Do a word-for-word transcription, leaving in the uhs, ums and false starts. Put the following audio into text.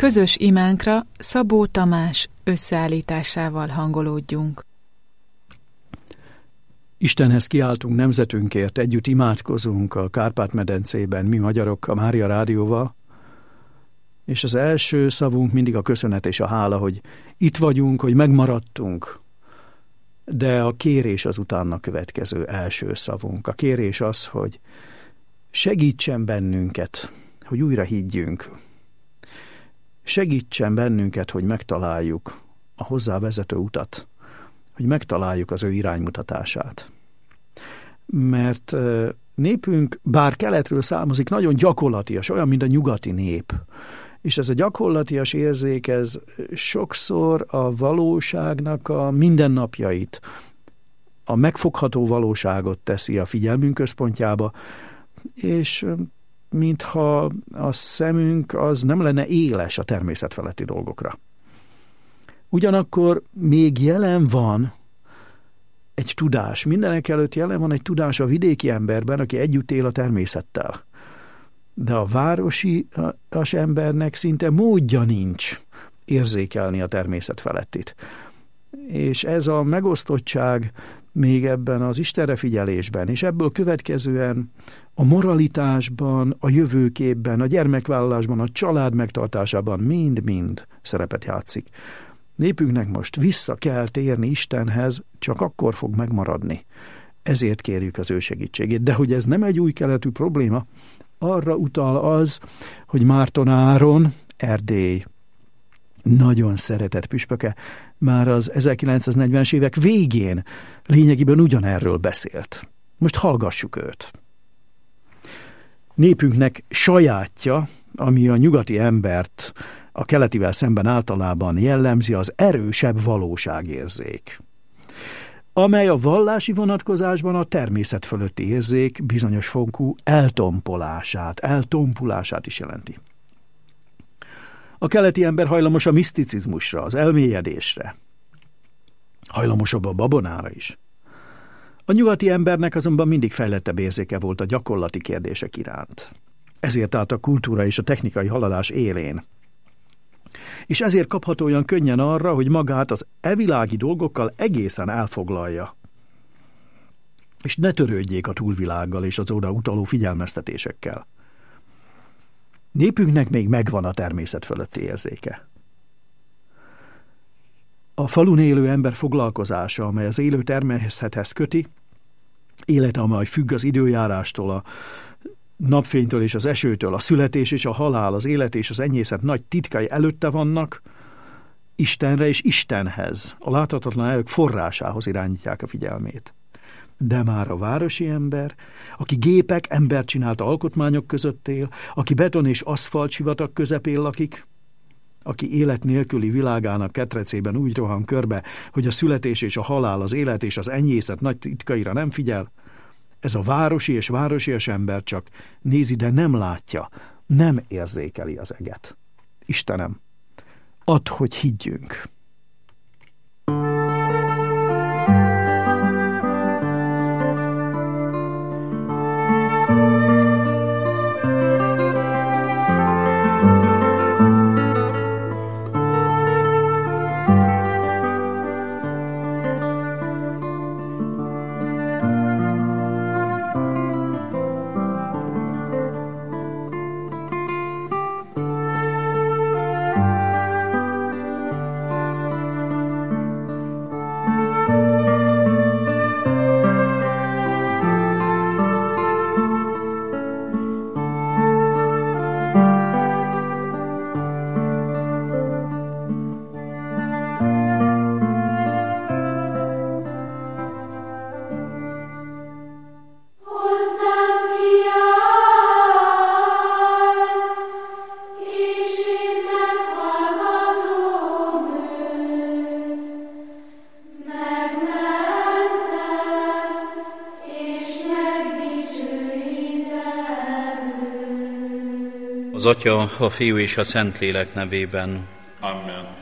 Közös imánkra Szabó Tamás összeállításával hangolódjunk. Istenhez kiáltunk nemzetünkért, együtt imádkozunk a Kárpát-medencében, mi magyarok a Mária Rádióval, és az első szavunk mindig a köszönet és a hála, hogy itt vagyunk, hogy megmaradtunk, de a kérés az utána következő első szavunk. A kérés az, hogy segítsen bennünket, hogy újra higgyünk. Segítsen bennünket, hogy megtaláljuk a hozzá vezető utat, hogy megtaláljuk az ő iránymutatását. Mert népünk, bár keletről származik, nagyon gyakorlatias, olyan, mint a nyugati nép. És ez a gyakorlatias érzék, ez sokszor a valóságnak a mindennapjait, a megfogható valóságot teszi a figyelmünk központjába, és mintha a szemünk az nem lenne éles a természet feletti dolgokra. Ugyanakkor még jelen van egy tudás, mindenek előtt jelen van egy tudás a vidéki emberben, aki együtt él a természettel. De a városias embernek szinte módja nincs érzékelni a természet felettit. És ez a megosztottság még ebben az Istenre figyelésben, és ebből következően a moralitásban, a jövőképben, a gyermekvállalásban, a család megtartásában mind-mind szerepet játszik. Népünknek most vissza kell térni Istenhez, csak akkor fog megmaradni. Ezért kérjük az ő segítségét. De hogy ez nem egy új keletű probléma, arra utal az, hogy Márton Áron, Erdély nagyon szeretett püspöke, már az ezerkilencszáznegyvenes évek végén lényegében ugyanerről beszélt. Most hallgassuk őt. Népünknek sajátja, ami a nyugati embert a keletivel szemben általában jellemzi, az erősebb valóságérzék, amely a vallási vonatkozásban a természet fölötti érzék bizonyos fokú eltompolását, eltompulását is jelenti. A keleti ember hajlamos a miszticizmusra, az elmélyedésre, hajlamosabb a babonára is. A nyugati embernek azonban mindig fejlettebb érzéke volt a gyakorlati kérdések iránt. Ezért állt a kultúra és a technikai haladás élén. És ezért kapható olyan könnyen arra, hogy magát az evilági dolgokkal egészen elfoglalja. És ne törődjék a túlvilággal és az oda utaló figyelmeztetésekkel. Népünknek még megvan a természet fölötti érzéke. A falun élő ember foglalkozása, amely az élő természethez köti, élete, amely függ az időjárástól, a napfénytől és az esőtől, a születés és a halál, az élet és az enyészet nagy titkai előtte vannak, Istenre és Istenhez, a láthatatlan erők forrásához irányítják a figyelmét. De már a városi ember, aki gépek, embercsinált alkotmányok között él, aki beton és aszfalt sivatag közepén lakik, aki élet nélküli világának ketrecében úgy rohan körbe, hogy a születés és a halál, az élet és az enyészet nagy titkaira nem figyel, ez a városi és városias ember csak nézi, de nem látja, nem érzékeli az eget. Istenem, add, hogy higgyünk. Az Atya, a Fiú és a Szentlélek nevében. Amen.